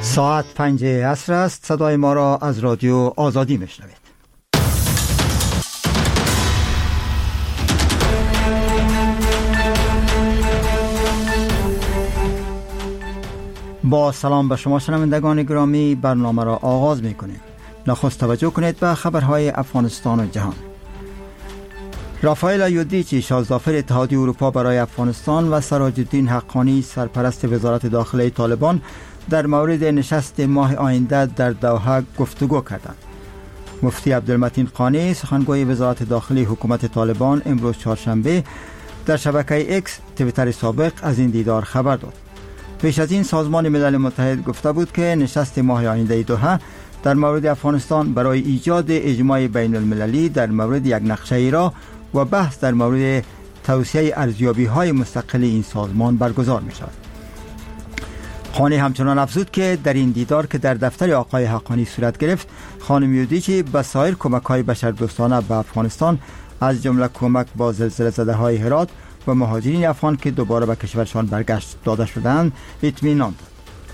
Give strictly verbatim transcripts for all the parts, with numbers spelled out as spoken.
ساعت پنج عصر است. صدای ما را از رادیو آزادی میشنوید. با سلام به شما شنوندگان گرامی، برنامه را آغاز میکنیم. نخست توجه کنید به خبرهای افغانستان و جهان. رافائل ایودیچی، شازدافر اتحادیه اروپا برای افغانستان، و سراج الدین حقانی، سرپرست وزارت داخله طالبان، در مورد نشست ماه آینده در دوحه گفتگو کردند. مفتی عبدالمتین قانی، سخنگوی وزارت داخلی حکومت طالبان، امروز چهارشنبه در شبکه اکس توییتر سابق از این دیدار خبر داد. پیش از این سازمان ملل متحد گفته بود که نشست ماه آینده دوحه در مورد افغانستان برای ایجاد اجماع بین المللی در مورد یک نقشه را و بحث در مورد توسعه ارزیابی های مستقل این سازمان برگزار می شود. قانی همچنان افزود که در این دیدار که در دفتر آقای حقانی صورت گرفت، خانم ایودیچی به سایر کمک های بشردوستانه به افغانستان، از جمله کمک با زلزله زده های هرات و مهاجرین افغان که دوباره به کشورشان برگشت داده شدند، اطمینان داد.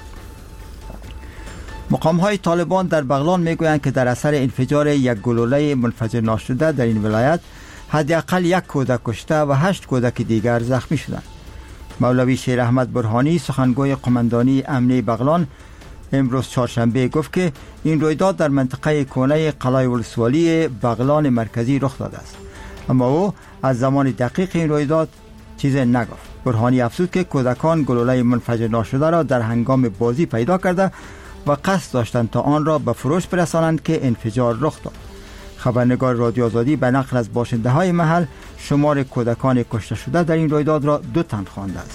مقام های طالبان در بغلان می گویند که در اثر انفجار یک گلوله منفجر ناشده در این ولایت حداقل یک کودک کشته و هشت کودک دیگر زخمی شدند. مولوی شیر احمد برهانی، سخنگوی قماندانی امنی بغلان، امروز چهارشنبه گفت که این رویداد در منطقه کونه قلعه ولسوالی بغلان مرکزی رخ داده است، اما او از زمان دقیق این رویداد چیزی نگفت. برهانی افزود که کودکان گلوله منفجر ناشده را در هنگام بازی پیدا کرده و قصد داشتند تا آن را به فروش برسانند که انفجار رخ داد. خبرنگار رادیو آزادی به نقل از باشنده های محل شمار کودکان کشته شده در این رویداد را دو تن خوانده است.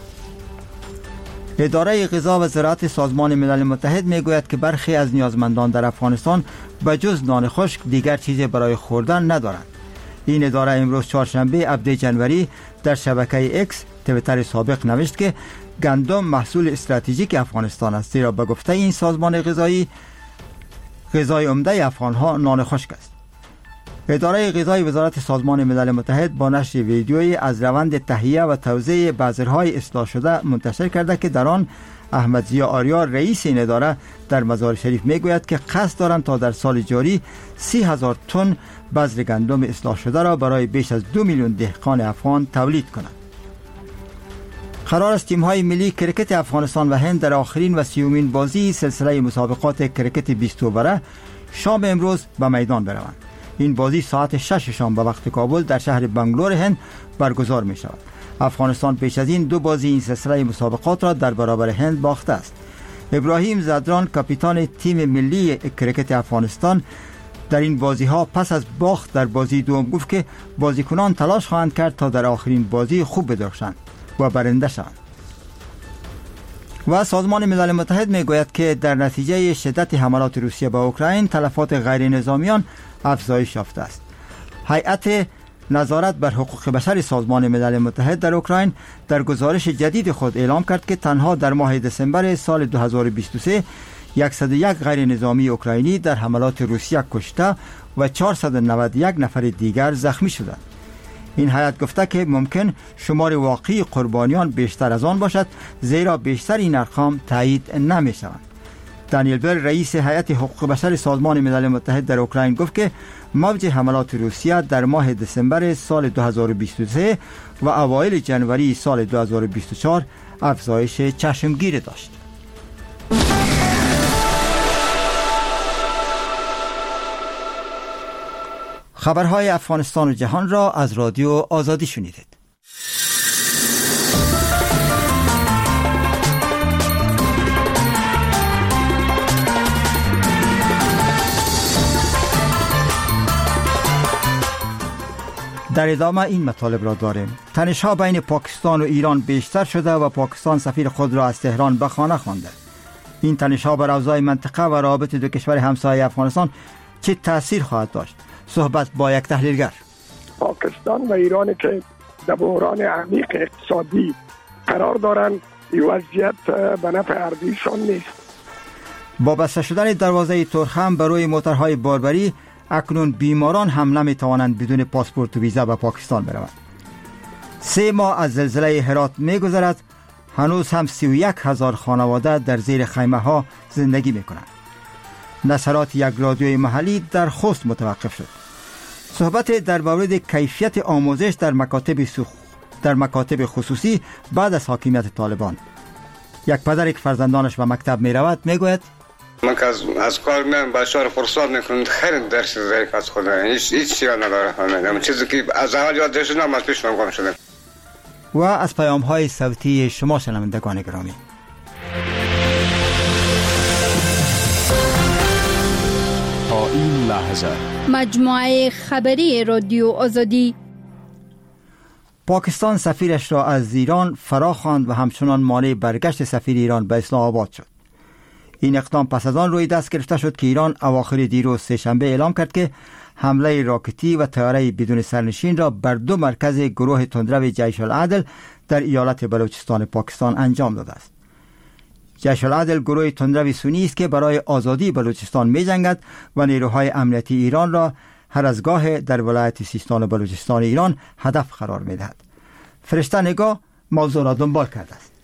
اداره غذا و زراعت سازمان ملل متحد می گوید که برخی از نیازمندان در افغانستان به جز نان خشک دیگر چیزی برای خوردن ندارند. این اداره امروز چهارشنبه هفدهم جنوری در شبکه اکس توییتر سابق نوشت که گندم محصول استراتژیک افغانستان است، زیرا به گفته این سازمان غذایی غذای عمده افغانها نان خشک است. اداره غذای وزارت سازمان ملل متحد با نشر ویدیویی از روند تهیه و توزیع بذرهای اصلاح شده منتشر کرده که در آن احمد ضیا آریا، رئیس این اداره، در مزار شریف میگوید که قصد دارند تا در سال جاری سی هزار تن بذر گندم اصلاح شده را برای بیش از دو میلیون دهقان افغان تولید کنند. قرار است تیم‌های ملی کرکت افغانستان و هند در آخرین و سیومین بازی سلسله مسابقات کرکت بیست اووره شام امروز به میدان بروند. این بازی ساعت شش شام به وقت کابل در شهر بنگلور هند برگزار می شود. افغانستان پیش از این دو بازی این سلسله مسابقات را در برابر هند باخته است. ابراهیم زدران، کاپیتان تیم ملی کرکت افغانستان، در این بازی ها پس از باخت در بازی دوم گفت که بازیکنان تلاش خواهند کرد تا در آخرین بازی خوب بدرخشند و برنده شوند. و سازمان ملل متحد می گوید که در نتیجه شدت حملات روسیه به اوکراین تلفات غیر نظامیان افزایش یافته است. هیئت نظارت بر حقوق بشر سازمان ملل متحد در اوکراین در گزارش جدید خود اعلام کرد که تنها در ماه دسامبر سال دو هزار و بیست و سه صد و یک غیر نظامی اوکراینی در حملات روسیه کشته و چهارصد و نود و یک نفر دیگر زخمی شدند. این هیئت گفته که ممکن شمار واقعی قربانیان بیشتر از آن باشد، زیرا بیشتر این ارقام تایید نمی شوند. دانیل بر، رئیس هیئت حقوق بشر سازمان ملل متحد در اوکراین، گفت که موج حملات روسیه در ماه دسامبر سال دو هزار و بیست و سه و اوایل جنوری سال دو هزار و بیست و چهار افزایش چشمگیر داشت. خبرهای افغانستان و جهان را از رادیو آزادی شنیدید. در ادامه این مطالب را داریم. تنش‌ها بین پاکستان و ایران بیشتر شده و پاکستان سفیر خود را از تهران به خانه خوانده. این تنش‌ها بر اوضاع منطقه و روابط دو کشور همسایه افغانستان چه تأثیر خواهد داشت؟ صحبت با یک تحلیلگر. پاکستان و ایران که در بحران عمیق اقتصادی قرار دارند، این وضعیت به نفع اردیشان نیست. با بسته شدن دروازه ترخم بر روی موترهای باربری، اکنون بیماران هم نمیتوانند بدون پاسپورت و ویزا به پاکستان بروند. سه ماه از زلزله هرات میگذرد هنوز هم سی و یک هزار خانواده در زیر خیمه ها زندگی میکنند. نشرات یک رادیوی محلی در خوست متوقف شد. صحبت در مورد کیفیت آموزش در مکاتب سخ... در مکاتب خصوصی بعد از حاکمیت طالبان. یک پدر که فرزندانش به مکتب می رود می گوید من که از, از کار میام بچه‌ها رو فرصت میکنم، خیلی درس ضعیف از خدا، هیچ هیچ چیزی نداره. همین چیزی که از اول یاد داشتم از پیش من گم شده. و از پیام های صوتی شما شنوندگان گرامی، تا این لحظه مجموعه خبری رادیو آزادی. پاکستان سفیرش را از ایران فراخواند و همچنان مانع برگشت سفیر ایران به اسلام آباد شد. این اقدام پس از آن روی دست گرفته شد که ایران اواخر دیروز سه‌شنبه اعلام کرد که حمله راکتی و طیاره بدون سرنشین را بر دو مرکز گروه تندرو جیش العدل در ایالت بلوچستان پاکستان انجام داده است. جیش العدل گروه تندرو سنی است که برای آزادی بلوچستان می جنگد و نیروهای امنیتی ایران را هر از گاه در ولایت سیستان و بلوچستان ایران هدف قرار می دهد. فرشته نگاه موضوع را دنبال کرده است.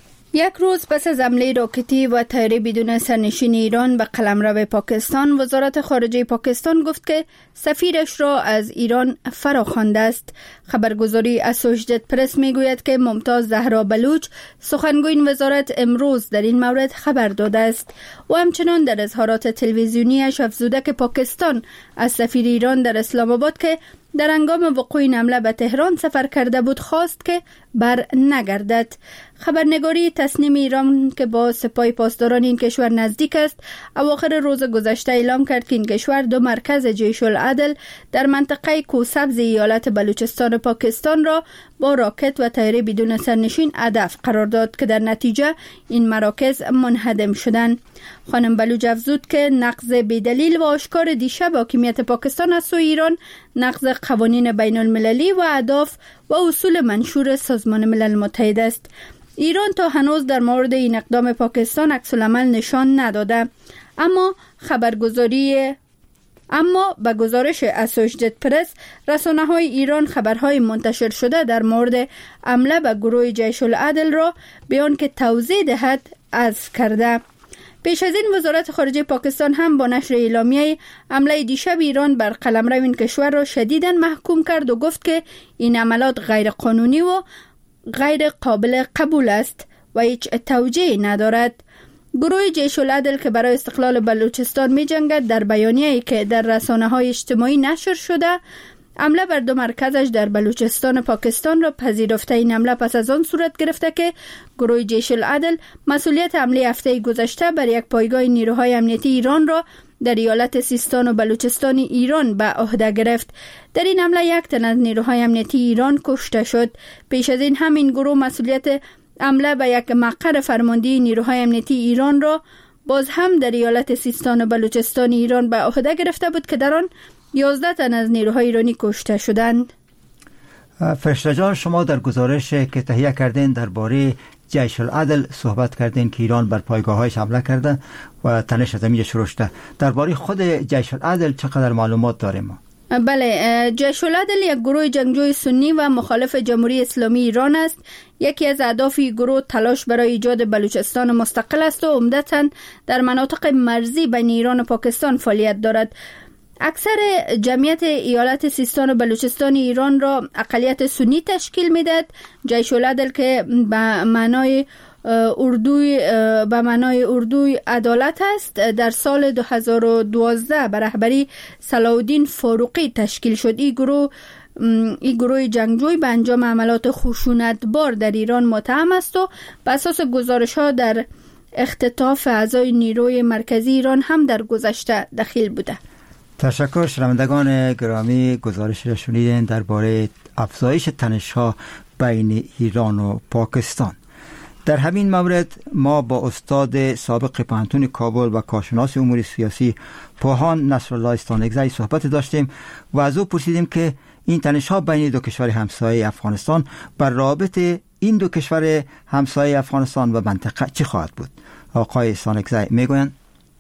یک روز پس از حمله راکتی و طیاره بدون سرنشین ایران به قلمرو پاکستان، وزارت خارجه پاکستان گفت که سفیرش را از ایران فراخوانده است. خبرگزاری اسوشیتد پرس میگوید که ممتاز زهرا بلوچ سخنگوی این وزارت امروز در این مورد خبر داده است و همچنان در اظهارات تلویزیونیش افزوده که پاکستان از سفیر ایران در اسلام آباد که در هنگام وقوع این حمله به تهران سفر کرده بود خواست که بر نگردد. خبرنگاری تصنیم ایران که با سپاه پاسداران این کشور نزدیک است، اواخر روز گذشته اعلام کرد که این کشور دو مرکز جیش العدل در منطقه کوسبز ایالت بلوچستان پاکستان را با راکت و طیاره بدون سرنشین هدف قرار داد که در نتیجه این مراکز منهدم شدند. خانم بلوچ افزود که نقض بی‌دلیل و آشکار دیشب حاکمیت پاکستان از سوی ایران نقض قوانین بین المللی و اهداف و اصول منشور سازمان ملل متحد است. ایران تا هنوز در مورد این اقدام پاکستان عکس‌العمل نشان نداده، اما خبرگزاری اما به گزارش اسوشیتد پرس، رسانه‌های ایران خبرهای منتشر شده در مورد حمله به گروه جیش العدل را به آن که توضیح دهد حذف کرده. پیش از این وزارت خارجه پاکستان هم با نشر اعلامیه حمله دیشب ایران بر قلمرو این کشور را شدیداً محکوم کرد و گفت که این عملیات غیر قانونی و غیر قابل قبول است و هیچ توجیهی ندارد. گروه جیش العدل که برای استقلال بلوچستان می جنگد در بیانیه‌ای که در رسانه‌های اجتماعی نشر شده، حمله بر دو مرکزش در بلوچستان پاکستان را پذیرفته. این حمله پس از آن صورت گرفته که گروه جیش العدل مسئولیت حمله هفته گذشته بر یک پایگاه نیروهای امنیتی ایران را در ایالت سیستان و بلوچستان ایران به عهده گرفت. در این حمله یک تن از نیروهای امنیتی ایران کشته شد. پیش از این همین گروه مسئولیت حمله به یک مقر فرماندهی نیروهای امنیتی ایران را باز هم در ایالت سیستان و بلوچستان ایران به عهده گرفته بود که در آن یازده تن از نیروهای ایرانی کشته شدند. فرشته جان، شما در گزارش که تهیه کردین درباره جیش العدل صحبت کردین که ایران بر پایگاه‌هایش حمله کرده و تنش از اینجا شروع شده. درباره خود جیش العدل چقدر معلومات داریم ما؟ بله، جیش العدل یک گروه جنگجوی سنی و مخالف جمهوری اسلامی ایران است. یکی از اهداف این گروه تلاش برای ایجاد بلوچستان مستقل است و عمدتاً در مناطق مرزی بین ایران و پاکستان فعالیت دارد. اکثر جمعیت ایالت سیستان و بلوچستان ایران را اقلیت سنی تشکیل میدهد. جیش العدل که به معنای اردوی به معنای اردوی عدالت است، در سال دو هزار و دوازده به رهبری صلاح الدین فاروقی تشکیل شد. این گروه این گروه جنگجوی به انجام عملیات خشونتبار در ایران متهم است و بر اساس گزارش‌ها در اختطاف اعضای نیروی مرکزی ایران هم در گذشته دخیل بوده. تشکر. شنوندگان گرامی، گزارش را شنیدین درباره افزایش تنش‌ها بین ایران و پاکستان. در همین مورد ما با استاد سابق پوهنتون کابل و کارشناس امور سیاسی پوهان نصرالله استانکزی صحبت داشتیم و از او پرسیدیم که این تنش‌ها بین دو کشور همسایه افغانستان بر رابطه این دو کشور همسایه افغانستان و منطقه چی خواهد بود. آقای استانکزی میگویند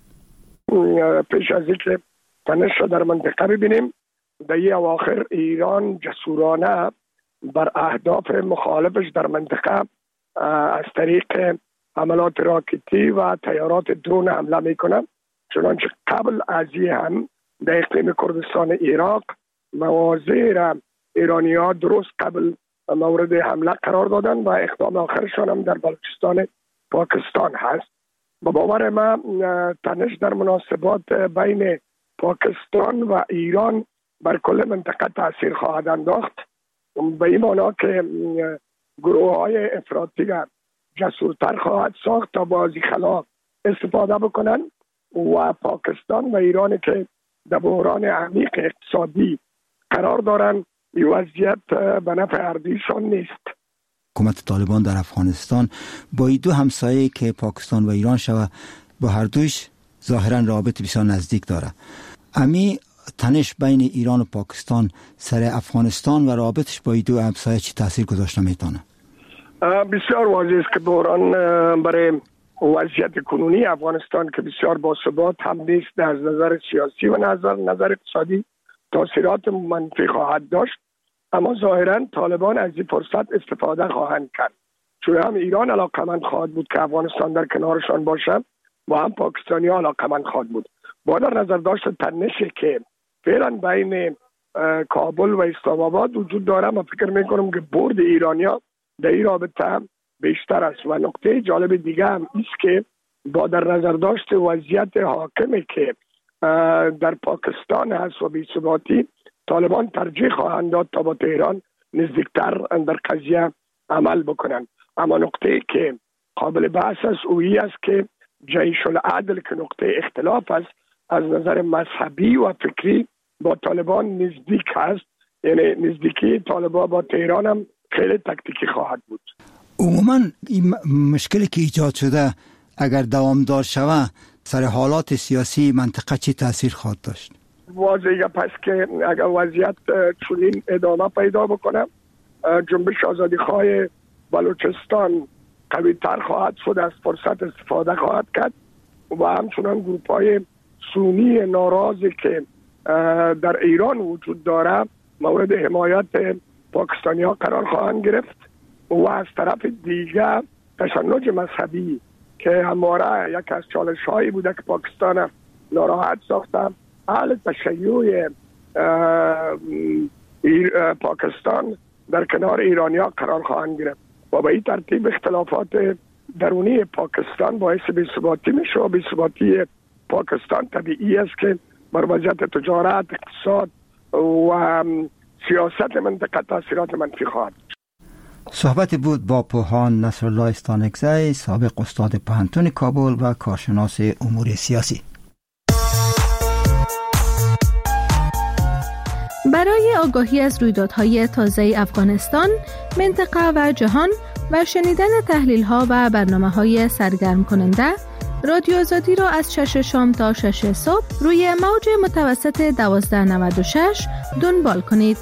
پیش از اینکه تنش را در منطقه ببینیم، در این اواخر ایران جسورانه بر اهداف مخالفش در منطقه از طریق حملات راکتی و تیارات درون حمله میکنه. چنانچه قبل از این هم در اقلیم کردستان عراق مواضع را ایرانی ها درست قبل مورد حمله قرار دادن و اقدام آخرشان هم در بلوچستان پاکستان هست. با باور ما تنش در مناسبات بین پاکستان و ایران بر کل منطقه تاثیر خواهد انداخت، به این معنا که گروه های افراطی را جسورتر خواهد ساخت تا بازی خلاف استفاده بکنن و پاکستان و ایران که در بحران عمیق اقتصادی قرار دارن این وضعیت به نفع اردیشان نیست. حکومت طالبان در افغانستان با این دو همسایه که پاکستان و ایران شوه با هر دوش ظاهرا رابط بسیار نزدیک داره. امی تنش بین ایران و پاکستان سر افغانستان و رابطش با این دو همسایه چی تاثیر گذاشته میتونه؟ بسیار واضح است که بحران برای وضعیت کنونی افغانستان که بسیار باثبات هم نیست از نظر سیاسی و نظر نظر اقتصادی تاثیرات منفی خواهد داشت، اما ظاهرا طالبان از این فرصت استفاده خواهند کرد، چون هم ایران علاقمند خواهد بود که افغانستان در کنارشان باشه و هم پاکستانی ها علاقمند خواهد بود. با در نظر داشت تنشی که فعلا بین کابل و اسلام آباد وجود داره، من فکر میکنم که برد ایرانیا در این رابطه بیشتر است. و نکته جالب دیگه هم است که با در نظر داشت وضعیت حاکمی که در پاکستان هست و بی‌ثباتی، طالبان ترجیح خواهند داد تا با تهران نزدیکتر در قضیه عمل بکنند. اما نکته که قابل بحث است اویی است که جیش العدل که نقطه اختلاف است از نظر مذهبی و فکری با طالبان نزدیک است، یعنی نزدیکی طالبان با تهران هم خیلی تکتیکی خواهد بود. عموما این مشکلی که ایجاد شده اگر دوامدار شوه سر حالات سیاسی منطقه چی تاثیر خواهد داشت؟ واضحه پس که اگر وضعیت چنین ادامه پیدا بکنه، جنبش آزادیخواه بلوچستان قوی تر خواهد شد، از فرصت استفاده خواهد کرد و همچنان گروپ های سنی ناراضی که در ایران وجود داره مورد حمایت پاکستانی ها قرار خواهند گرفت و از طرف دیگر تشنج مذهبی که همواره یک از چالش هایی بوده که پاکستان ناراحت ساخته، اهل تشیع پاکستان در کنار ایرانی ها قرار خواهند گرفت و به این ترتیب اختلافات درونی پاکستان باعث بی‌ثباتی میشه و بی‌ثباتی پاکستان طبیعی است که بر وضعیت تجارت، اقتصاد و سیاست منطقه تاثیرات منفی خواهد. صحبت بود با پوهان نصرالله استانکزی، سابق استاد پوهنتون کابل و کارشناس امور سیاسی. برای آگاهی از رویدادهای تازه افغانستان، منطقه و جهان و شنیدن تحلیل‌ها و برنامه‌های سرگرم کننده، رادیو آزادی را از شش شام تا شش صبح روی موج متوسط دوازده نود و شش دنبال کنید.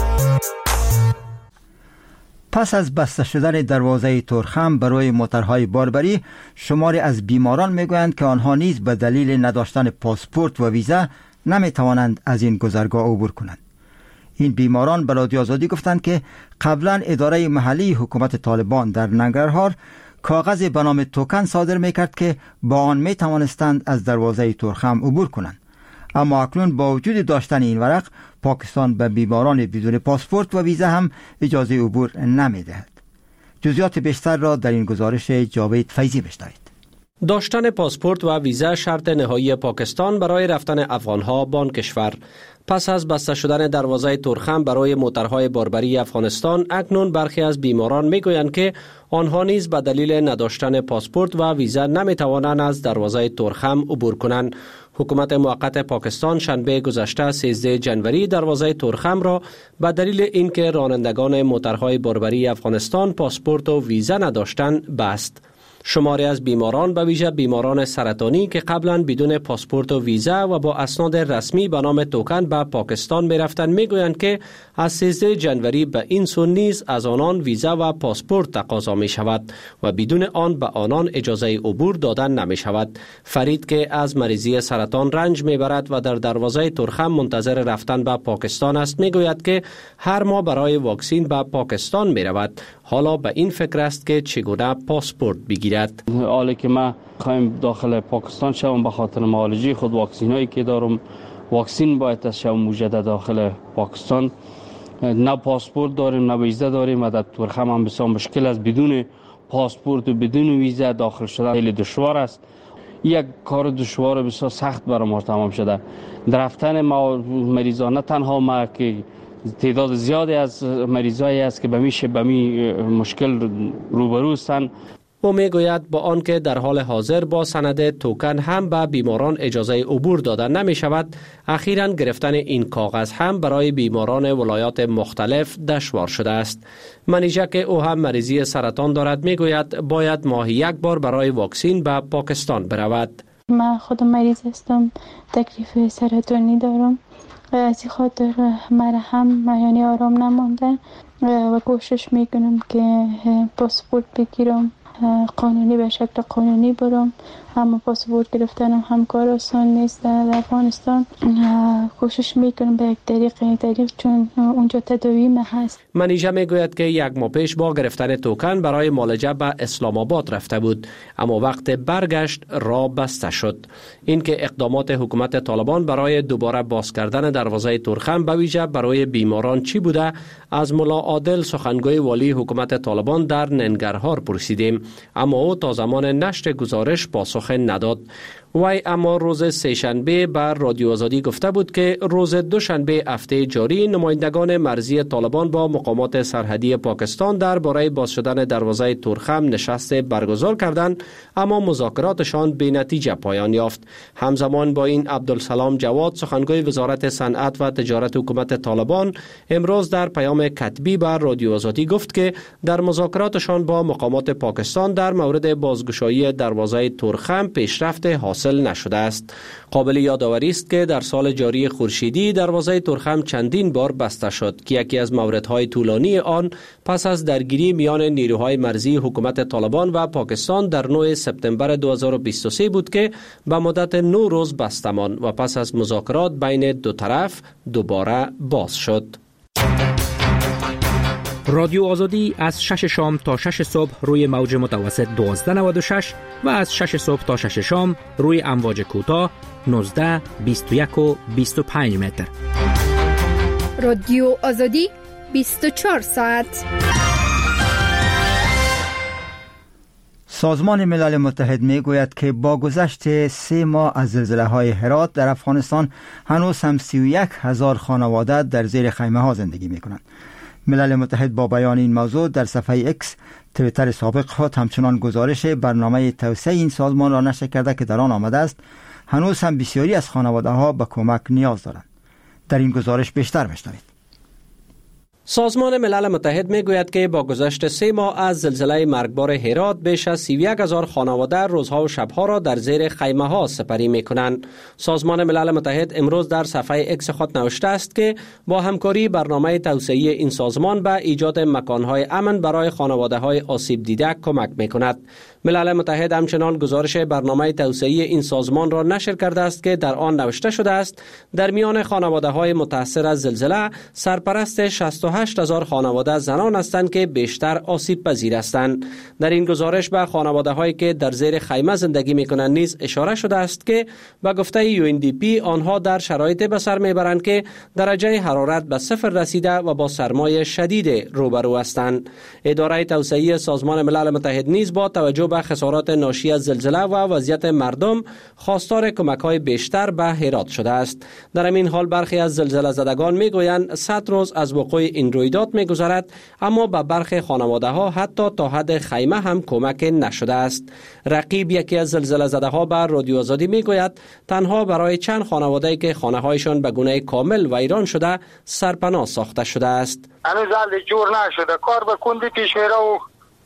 پس از بسته شدن دروازه ترخم برای موترهای باربری، شماری از بیماران میگویند که آنها نیز به دلیل نداشتن پاسپورت و ویزا نمیتوانند از این گذرگاه عبور کنند. این بیماران به رادیو آزادی گفتند که قبلا اداره محلی حکومت طالبان در ننگرهار کاغذ به نام توکن صادر میکرد که با آن میتوانستند از دروازه ترخم عبور کنند، اما اکنون با وجود داشتن این ورق پاکستان به بیماران بدون پاسپورت و ویزا هم اجازه عبور نمیدهد. جزئیات بیشتر را در این گزارش جاوید فیضی بشنوید. داشتن پاسپورت و ویزا شرط نهایی پاکستان برای رفتن افغانها به آن کشور. پس از بسته شدن دروازه ترخم برای موترهای باربری افغانستان، اکنون برخی از بیماران میگویند که آنها نیز به دلیل نداشتن پاسپورت و ویزا نمیتوانند از دروازه ترخم عبور کنند. حکومت موقت پاکستان شنبه گذشته سیزده جنوری دروازه ترخم را به دلیل اینکه رانندگان موترهای باربری افغانستان پاسپورت و ویزا نداشتند بست. شماری از بیماران به ویژه بیماران سرطانی که قبلا بدون پاسپورت و ویزا و با اسناد رسمی به نام توکن به پاکستان می رفتند می گویند که از سیزده جنوری به این سو نیز از آنان ویزا و پاسپورت تقاضا می شود و بدون آن به آنان اجازه عبور دادن نمی شود. فرید که از مریضی سرطان رنج می برد و در دروازه ترخم منتظر رفتن به پاکستان است می گوید که هر ماه برای واکسین به پاکستان می رود. حالا به این فکر است که چگونه پاسپورت بگیرد. حالا که ما خواهیم داخل پاکستان شوم به خاطر معالجه خود واکسین هایی که دارم، واکسین باید از شوم مجدد داخل پاکستان. نه پاسپورت داریم نه ویزا داریم و در ترخم هم بسیار مشکل است. بدون پاسپورت و بدون ویزا داخل شدن خیلی دشوار است. یک کار دشوار بسیار سخت برای ما تمام شده. در رفتن ما مریضان نه تنها ما که تعداد زیادی از مریضایی است که به میشه به می مشکل روبرو هستند. او میگوید با آنکه در حال حاضر با سند توکن هم به بیماران اجازه عبور داده نمی شود، اخیراً گرفتن این کاغذ هم برای بیماران ولایات مختلف دشوار شده است. منیژه که او هم مریضی سرطان دارد میگوید باید ماهی یک بار برای واکسین به پاکستان برود. من خودم مریض هستم، تکلیف سرطانی دارم، از این خاطر مرا هم یعنی آرام نمانده و کوشش میکنم که پاسپورت بگیرم، قانونی به شکل قانونی برم. اما پاسپورت گرفتنم هم کار آسان نیست در افغانستان. کوشش میکنم به یک طریق طریق چون اونجا تداویم هست. منیژه میگوید که یک ماه پیش با گرفتن توکن برای معالجه به اسلام آباد رفته بود، اما وقت برگشت راه بسته شد. این که اقدامات حکومت طالبان برای دوباره باز کردن دروازه ترخم به ویژه برای بیماران چی بوده، از ملا عادل سخنگوی والی حکومت طالبان در ننگرهار پرسیدیم، اما او تا زمان نشر گزارش پاسخ نداد. وی اما روز سه‌شنبه بر رادیو آزادی گفته بود که روز دوشنبه هفته جاری نمایندگان مرزی طالبان با مقامات سرحدی پاکستان درباره باز شدن دروازه ترخم نشست برگزار کردند، اما مذاکراتشان بی نتیجه پایان یافت. همزمان با این عبدالسلام جواد سخنگوی وزارت صنعت و تجارت حکومت طالبان امروز در پیام کتبی بر رادیو آزادی گفت که در مذاکراتشان با مقامات پاکستان در مورد بازگشایی دروازه ترخم پیشرفت حاصل نشده است. قابل یادآوری است که در سال جاری خورشیدی دروازه ترخم چندین بار بسته شد که یکی از موردهای طولانی آن پس از درگیری میان نیروهای مرزی حکومت طالبان و پاکستان در نه سپتامبر دو هزار و بیست و سه بود که به مدت نه روز بسته ماند و پس از مذاکرات بین دو طرف دوباره باز شد. رادیو آزادی از شش شام تا شش صبح روی موج متوسط دوازده نود و شش و از شش صبح تا شش شام روی امواج کوتاه نوزده، بیست و یک و بیست و پنج متر. رادیو آزادی بیست و چهار ساعت. سازمان ملل متحد می گوید که با گذشت سه ماه از زلزله های هرات در افغانستان هنوز هم سی و یک هزار خانواده در زیر خیمه ها زندگی می کنند. ملل متحد با بیان این موضوع در صفحه اکس تویتر سابق خود همچنان گزارش برنامه توسعه این سازمان را نشر کرده که در آن آمده است هنوز هم بسیاری از خانواده ها به کمک نیاز دارند. در این گزارش بیشتر بشنوید. سازمان ملل متحد می گوید که با گذشت سه ماه از زلزله مرگبار هرات بیش از سی و یک هزار خانواده روزها و شبها را در زیر خیمه ها سپری می کنند. سازمان ملل متحد امروز در صفحه اکس خود نوشته است که با همکاری برنامه توسعه این سازمان به ایجاد مکانهای امن برای خانواده های آسیب دیده کمک می کند. ملل متحد همچنان گزارش برنامه توسعه این سازمان را نشر کرده است که در آن نوشته شده است در میان خانواده های متاثر از زلزله سرپرست شصت و هشت هزار خانواده زنان هستند که بیشتر آسیب پذیر هستند. در این گزارش به خانواده هایی که در زیر خیمه زندگی می کنند نیز اشاره شده است که به گفته یو ان دی پی آنها در شرایطی به سر می برند که درجه حرارت به صفر رسیده و با سرمای شدید روبرو هستند. اداره توسعه سازمان ملل متحد نیز با توجه به خسارات ناشی از زلزله و وضعیت مردم خواستار کمک‌های بیشتر به هرات شده است. در همین حال برخی از زلزله زدگان میگویند صد روز از وقوع این رویداد میگذرد، اما به برخی خانواده ها حتی تا حد خیمه هم کمک نشده است. رقیب یکی از زلزله زده ها بر رادیو آزادی میگوید تنها برای چند خانواده‌ای که خانه هایشان به گونه کامل ویران شده سرپناه ساخته شده است. هنوز حل جور نشده، کار به کندی پیش میره و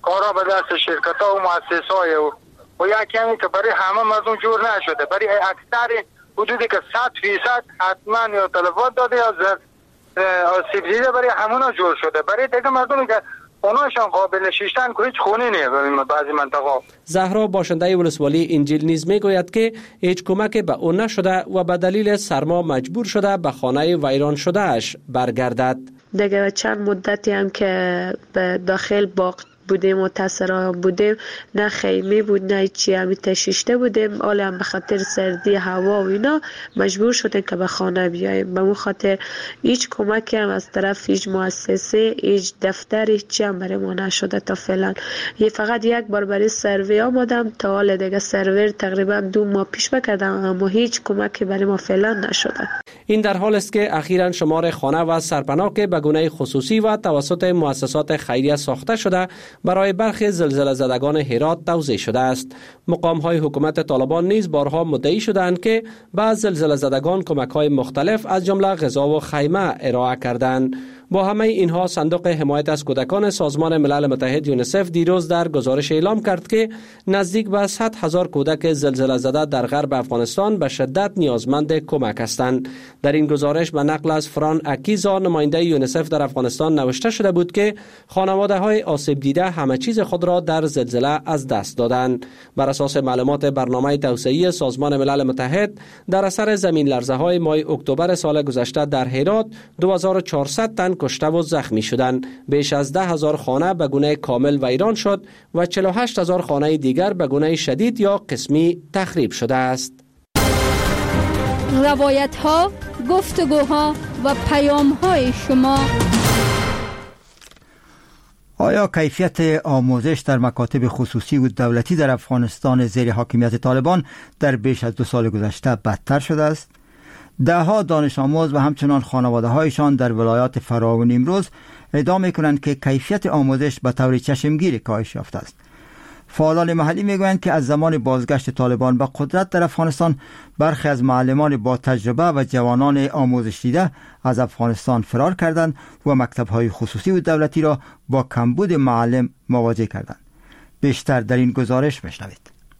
کارا به دست شرکت ها و مؤسسات های و و یکی همی که برای همه مردم جور نشده. برای اکثر حدودی که صد فیصد حتما یا تلفات داده یا آسیب دیده برای همونا جور شده. برای دیگه مردمی که اوناشان قابل شیشتن که هیچ خونی نیه بعضی منطقه. زهرا باشنده ولسوالی انجیل نیز میگوید که هیچ کمک به او نشده و به دلیل سرما مجبور شده به خانه ویران شده اش برگردد. دیگه چند مدتی هم که به داخل باغ بودیم و تصرا بودیم، نه خیمه بود نه چی، همی تشیشته بودیم. حالا هم به خاطر سردی هوا و اینا مجبور شدیم که به خانه بیاییم. به اون خاطر هیچ کمکی هم از طرف هیچ مؤسسه هیچ دفتر هیچ هم برای ما نشده تا فعلا. یه فقط یک بار برای سروی آمدم، تا حال دیگه سرور تقریبا دو ماه پیش بکردم اما هیچ کمکی برای ما فعلا نشده. این در حال است که اخیراً شمار خانه و سرپناه که به گونه خصوصی و توسط مؤسسات خیریه ساخته شده برای برخی زلزله زدگان هرات توزیع شده است. مقام‌های حکومت طالبان نیز بارها مدعی شدند که به زلزله زدگان کمک‌های مختلف از جمله غذا و خیمه ارائه کردند. با همه اینها صندوق حمایت از کودکان سازمان ملل متحد یونیسف دیروز در گزارش اعلام کرد که نزدیک به صد هزار کودک زلزله زده در غرب افغانستان به شدت نیازمند کمک هستند. در این گزارش به نقل از فران اکیزا نماینده یونیسف در افغانستان نوشته شده بود که خانواده‌های آسیب دیده همه چیز خود را در زلزله از دست دادند. بر اساس معلومات برنامه توسعه‌ای سازمان ملل متحد در اثر زمین لرزه‌های ماه اکتبر سال گذشته در هرات دو هزار و چهارصد تن کشته و زخمی شدند. بیش از ده هزار خانه به گونه کامل ویران شد و چهل و هشت هزار خانه دیگر به گونه شدید یا قسمی تخریب شده است. روایت ها، گفتگوها و پیام های شما. آیا کیفیت آموزش در مکاتب خصوصی و دولتی در افغانستان زیر حاکمیت طالبان در بیش از دو سال گذشته بدتر شده است؟ دهها دانش آموز و همچنان خانواده هایشان در ولایات فرا و نیمروز ادعا می‌کنند که کیفیت آموزش به طور چشمگیر کاهش یافته است. فعالان محلی میگویند که از زمان بازگشت طالبان به قدرت در افغانستان برخی از معلمان با تجربه و جوانان آموزش دیده از افغانستان فرار کردند و مکتب‌های خصوصی و دولتی را با کمبود معلم مواجه کردند. بیشتر در این گزارش بشنوید.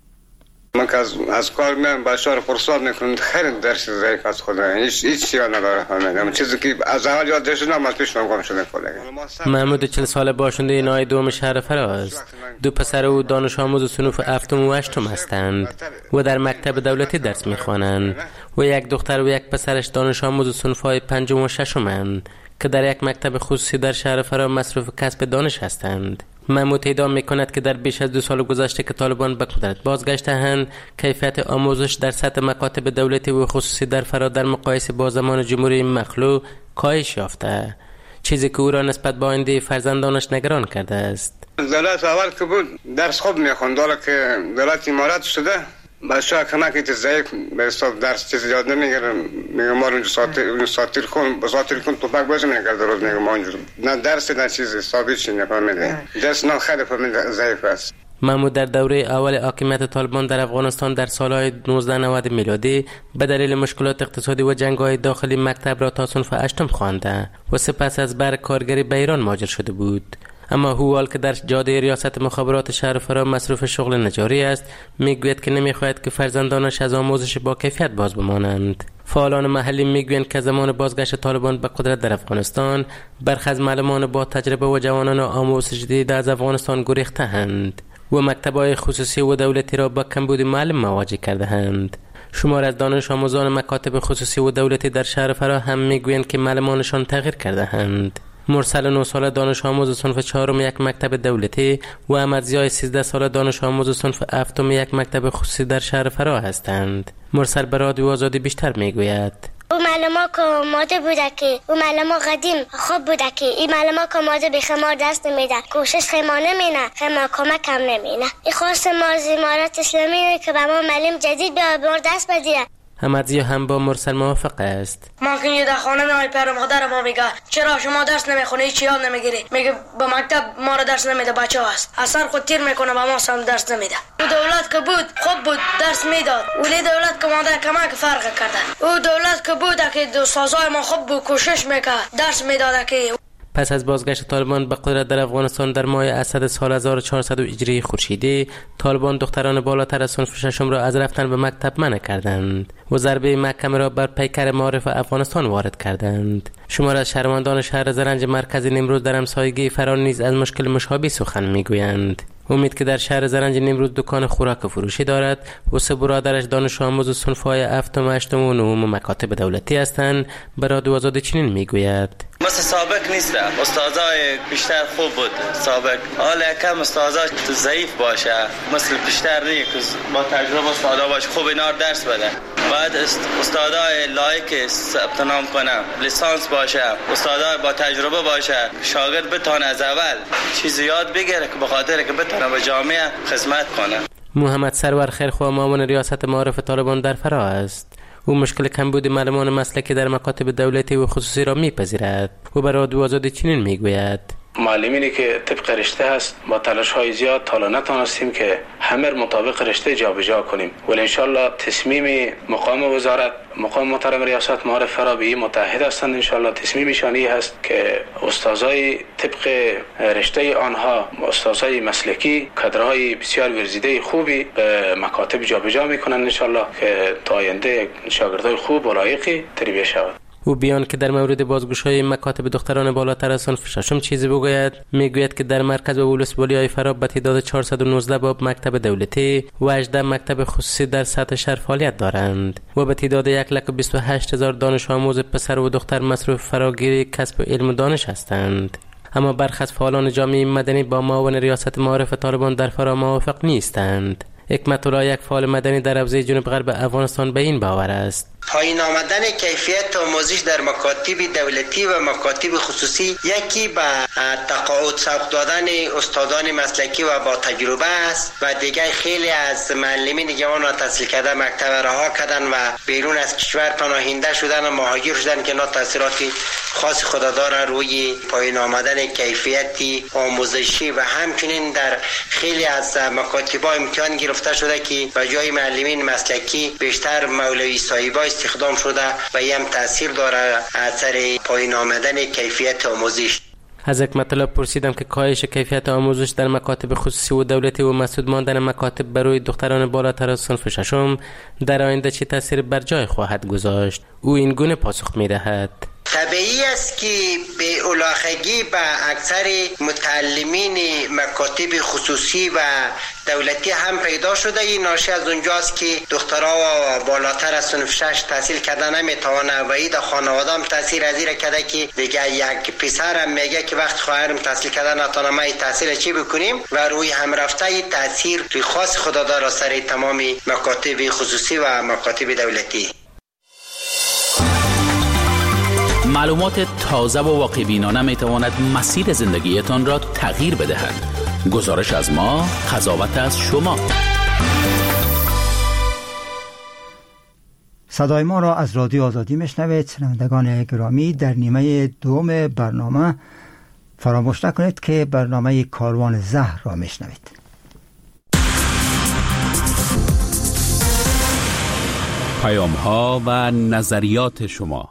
من که از, از کار میام بچه‌ها رو فرصت میکنم، خیلی درس ضعیف از خدا، هیچ هیچ چیزی نداره. همین چیزی که از اول یاد داشتم از پیش گم شده خدا. محمود چهل ساله باشنده نای دوم شهر فراز، دو پسر او دانش آموز صنف هفتم و هشتم هستند و در مکتب دولتی درس میخوانند و یک دختر و یک پسرش دانش آموز صنف‌های پنجم و ششمند که در یک مکتب خصوصی در شهر فرا مصروف کسب دانش هستند. محمود ادعا میکند که در بیش از دو سال گذشته که طالبان به قدرت بازگشته‌اند، کیفیت آموزش در سطح مکاتب دولتی و خصوصی در فرا در مقایسه با زمان جمهوری مخلوع کاهش یافته، چیزی که او را نسبت به آینده فرزندانش نگران کرده است. دولت اول که بود درس خوب میخوند، حالا که دولت امارات شده بچه‌ها کمکی که ضعیف به حساب درس چیز یاد نمیگیرن. میگم ما رو ساتیر ساتیر کن با ساتیر کن تو پاک بازی میکرد روز. میگم ما نه درس نه چیز ثابت چی نفهمیده. درس نه خیلی فهمیده ضعیف است. محمود در دوره اول حاکمیت طالبان در افغانستان در سالهای نوزده نود میلادی به دلیل مشکلات اقتصادی و جنگ‌های داخلی مکتب را تا صنف هشتم خوانده و سپس از بر کارگری به ایران مهاجر شده بود. اما هوال که در جاده ریاست مخابرات شهر فرا مصروف شغل نجاری است، میگوید که نمیخواهد که فرزندانش از آموزش با کیفیت باز بمانند. فعالان محلی میگویند که زمان بازگشت طالبان به قدرت در افغانستان برخی از معلمان با تجربه و جوانان آموزش دیده از افغانستان گریخته‌اند و مکتب‌های خصوصی و دولتی را با کمبود معلم مواجه کرده‌اند. شمار از دانش آموزان مکاتب خصوصی و دولتی در شهر فرا هم میگویند که معلمانشان تغییر کرده‌اند. مرسل نه ساله دانش آموز صنف چهارم یک مکتب دولتی و احمدضیاء سیزده ساله دانش آموز صنف هفتم یک مکتب خصوصی در شهر فرا هستند. مرسل به رادیو آزادی بیشتر میگوید. او معلمان که آماده بوده که او معلمان قدیم خوب بوده که این معلمان که آماده به خمار دست نمیده، کوشش خیما نمینه، خیما کمک هم نمینه. این خواست ما از امارت اسلامی که به ما معلم جدید به ما دست بدیه. احمدضیاء هم با مرسل موافق است. ما که یه در خانه میای پر مادر ما میگه چرا شما درس نمیخونی، هیچ یاد نمیگیری؟ میگه به مکتب ما رو درس نمیده، بچه هست اثر خود تیر میکنه، به ما هم درس نمیده. او دولت که بود خوب بود درس میداد، ولی دولت که ماده کمک فرق کرده. او دولت که بود که استادای ما خوب بود کوشش میکرد درس میداد. که پس از بازگشت طالبان به قدرت در افغانستان در ماه اسد سال هزار و چهارصد هجری خورشیدی، طالبان دختران بالاتر از صنف ششم را از رفتن به مکتب منع کردند و ضربه محکمه را بر پیکر معارف افغانستان وارد کردند. شمار از شهروندان شهر زرنج مرکزی نیمروز در همسایگی فرار نیز از مشکل مشابه سخن میگویند. امید که در شهر زرنج نیمروز دکان خوراک فروشی دارد و سه برادرش دانش آموز صنف‌های هفتم، هشتم و نهم مکاتب دولتی هستند، برای رادیو آزادی چنین میگوید: مثل سابق نیست، استادای بیشتر خوب بود سابق، حالا کم استادا ضعیف باشه، مثل بیشتر نیست که با تجربه استادا باشه، خوب اینا درس بده. بعد استادای لایق ثبت نام کنه، لیسانس باشه، استادای با تجربه باشه، شاگرد بتونه از اول چیز یاد بگیره که به خاطر که بتونه به جامعه خدمت کنه. محمد سرور خیرخواه معاون ریاست معارف طالبان در فرا است. او مشکل کمبود معلمان مسلکی در مکاتب دولتی و خصوصی را میپذیرد و برای رادیو آزادی چنین میگوید: معلمینی که طبق رشته هست با تلاش های زیاد تا الان نتونستیم که همه مطابق رشته جابجا کنیم، ولی انشالله تصمیم مقام وزارت، مقام محترم ریاست معارف فرابی متحد هستند. انشالله تصمیم شانی هست که استادای طبق رشته آنها، استادای مسلکی، کادرهای بسیار ورزیده خوبی به مکاتب جابجا میکنند انشالله که تا آینده شاگردای خوب و لایقی تربیت شود. او بیان که در مورد بازگشایی مکاتب دختران بالاتر از صنف ششم چیزی بگوید، میگوید که در مرکز و ولسوالی‌های فراب به تعداد چهارصد و نوزده باب مکتب دولتی و هجده مکتب خصوصی در سطح شهر فعالیت دارند و به تعداد یک لک و بیست و هشت هزار دانش آموز پسر و دختر مصروف فراگیری کسب علم و دانش هستند. اما برخی از فعالان جامعه مدنی با معاون ریاست معارف طالبان در فرا موافق نیستند. حکمت الله، یک فعال مدنی در حوزه جنوب غرب افغانستان، به این باور است: پایین آمدن کیفیت آموزش در مکاتب دولتی و مکاتب خصوصی یکی به تقاعد سوق دادن استادان مسلکی و با تجربه است و دیگر خیلی از معلمین جوان و تحصیل کرده مکتب رها کردن و بیرون از کشور پناهنده شدن و مهاجر شدن که اینا تاثیرات خاص خود داره روی پایین آمدن کیفیت آموزشی و همچنین در خیلی از مکاتب امتحان گرفته شده که به جای معلمین مسلکی بیشتر مولوی صاحبای استخدام شده و هم تاثیر داره اثر پایین آمدن کیفیت آموزش. از حکمت الله پرسیدم که کاهش کیفیت آموزش در مکاتب خصوصی و دولتی و مسدود ماندن مکاتب برای دختران بالاتر از صنف ششم در آینده چه تاثیر بر جای خواهد گذاشت. او این گونه پاسخ می‌دهد: طبیعی است که به علاقگی به اکثر متعلمین مکاتب خصوصی و دولتی هم پیدا شده. این ناشی از اونجاست که دخترها و بالاتر از صنف شش تحصیل کردن نمیتوانه و این خانواده هم تاثیر از این کرده که دیگه یک پسر هم میگه که وقت خواهرم تحصیل کردن نتونم ما تحصیل چی بکنیم و روی هم رفته تاثیر روی خاص خدا داره سر تمام مکاتب خصوصی و مکاتب دولتی. معلومات تازه و واقع بینانه می تواند مسیر زندگیتان را تغییر بدهد. گزارش از ما، قضاوت از شما. صدای ما را از رادیو آزادی میشنوید. شنوندگان گرامی، در نیمه دوم برنامه فراموش نکنید که برنامه کاروان زهر را میشنوید. پیام ها و نظریات شما.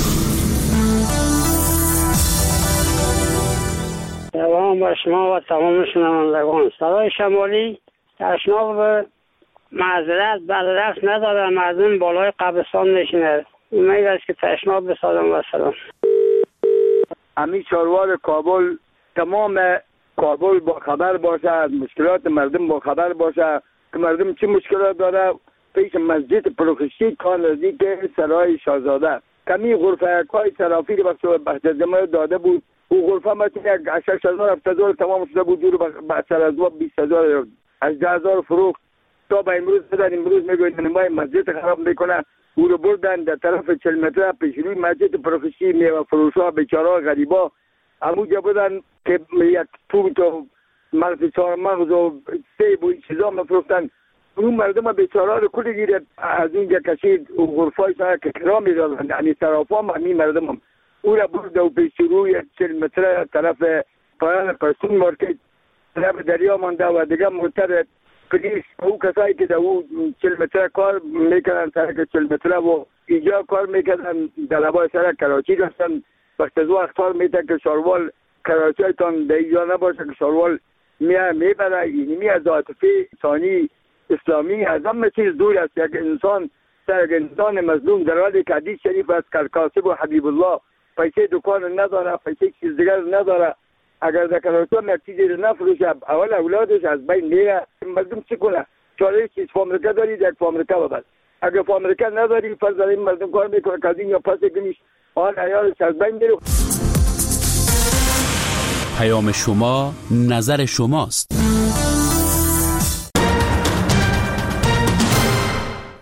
سلام با شما و تمام شنوندگان. صدای شمالی تشناب معذرت بعد رفت نداره، مردم بالای قبرستان نشینه. امید است که تشناب بسازم. و سلام. امی چاروار کابل، تمام کابل با خبر باشه، از مشکلات مردم با خبر باشه که مردم چه مشکلات داره. پیش مسجد پروخشی کار نزدیک سرای شاهزاده کمی غرفه های ترافیک به بخشدمه داده بود. او غرفه متن یک شش هزار هفت هزار تمام شده بود، دور به سر از ما بیست هزار از ده هزار فروخت. تا به امروز بدن امروز میگوید نمای مسجد خراب میکنه. او رو بردن در طرف چهل متره پیش روی مسجد پروخشی میوه فروشا بیچارا غریبا همونجا بودن که یک توت و مغز چهار مغز و سیب و چیزا میفروختن. اون مردم بیچاره رو کلی گیره از اینجا کشید و غرفای سر که کرا میدادن، یعنی طرفا هم همین مردم هم او را برده و پیش روی چهل متره طرف پایان پرسون مارکت طرف دریا مانده و دیگه مرتر پلیس او کسایی که در او چهل متره کار میکنن سرک چهل متره و اینجا کار میکنن در لبای سرک کراچی داشتن وقت از اختار میده که شاروال کراچایتان در اینجا نباشه که شاروال میه میبره. یعنی می از عاطفه انسانی اسلامی از همه چیز دور است. یک انسان یک انسان مظلوم در حالی که حدیث شریف از کاسب و حبیب الله پیسه دکان نداره، پیسه چیز دیگر نداره، اگر در کراچای یک چیزی رو نفروشه اول اولادش از بین میره. مردم چی کنه؟ چاره چیز فامریکا دارید یک فامریکا ببر، اگر فامریکا نداری فرض این مردم کار میکنه که از این یا پس گمیش آن عیالش از بین میره. پیام شما نظر شماست.